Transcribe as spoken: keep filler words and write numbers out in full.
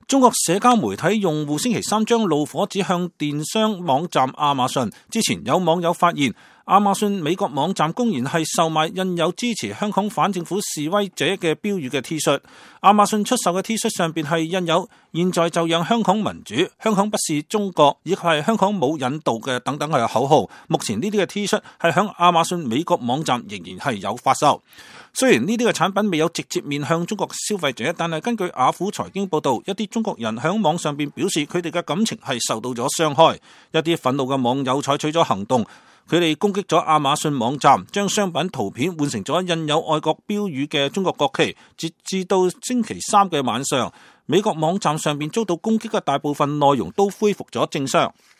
中國社交媒體用戶星期三將怒火指向電商網站亞馬遜。之前有網友發現，亞馬遜美國網站公然係售賣印有支持香港反政府示威者嘅標語嘅 T 恤。亞馬遜出售嘅 T 恤上邊係印有現在就讓香港民主、香港不是中國以及係香港冇引渡嘅等等嘅口號。目前呢啲嘅 T 恤係響亞馬遜美國網站仍然係有發售。雖然呢啲嘅產品未有直接面向中國消費者，但係根據雅虎財經報道，一啲中國人響網上邊表示佢哋嘅感情係受到咗傷害。一啲憤怒嘅網友採取咗行動，佢哋攻擊咗亞馬遜網站，將商品圖片換成咗印有愛國標語嘅中國國旗。截至到星期三嘅晚上，美國網站上邊遭到攻擊嘅大部分內容都恢復咗正常。